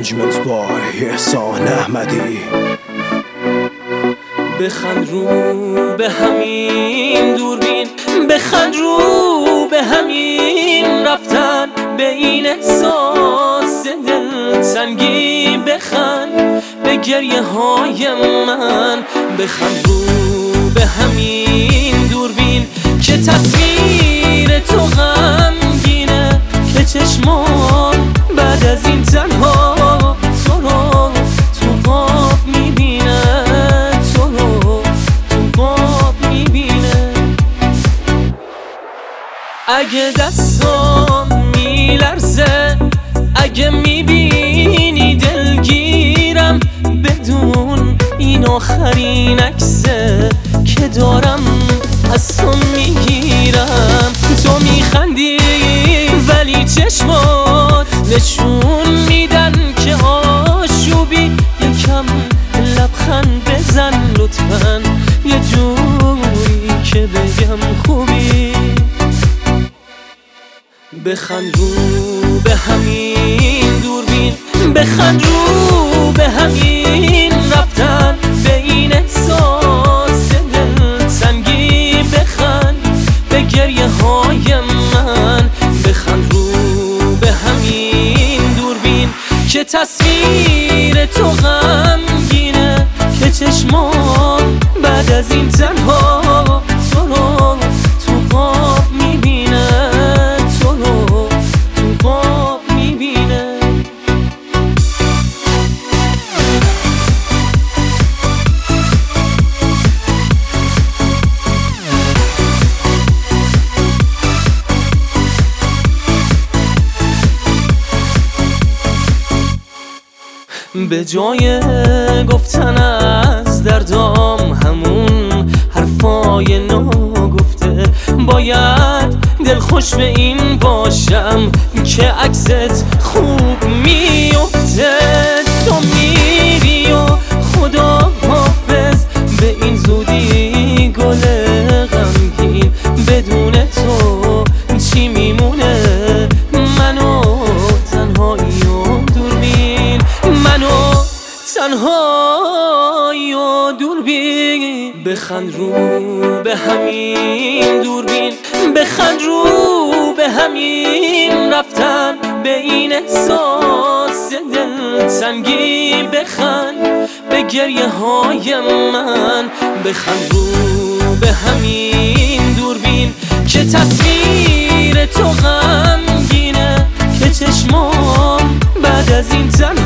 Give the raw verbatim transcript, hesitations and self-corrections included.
منیجمنت با احسان احمدی. بخند رو به همین دوربین، بخند رو به همین رفتن، به این احساس دلتنگی بخند، به گریه های من. بخند رو به همین دوربین که تصویر تو غمگینه، که چشمان بعد از این تنها تو رو تو خواب میبینه، تو رو تو خواب میبینه. اگه دستام میلرزه، اگه میبینی دلگیرم، بدون این آخرین عکسه که دارم از تو میگیرم. تو میخندی ولی چشمات نشون میدن که آشوبی. یکم لبخند بزن لطفاً، یه جوری که بگم خوبی. بخند رو به همین دوربین، بخند رو به همین رفتن، به این احساس دلتنگی بخند، به گریه های من. بخند رو به همین دوربین که تصویر تو غمگینه، که چشمان بعد از این تنها تو رو تو خواب میبینه، تو رو تو خواب میبینه. به جای گفتن از دردام همون حرفای ناگفته، باید دلخوش به این باشم که عکست خوب میفته. تو میری و خدا حافظ، به این زودی گل غمگین، بدون تو چی میمونه؟ منو تنهایی و دوربین، منو تنهایی و دوربین. بخند رو به همین دوربین، بخند رو به همین رفتن، به این احساس دلتنگی بخند، به گریه های من. بخند رو به همین دوربین که تصویر تو غمگینه، که چشمان بعد از این تن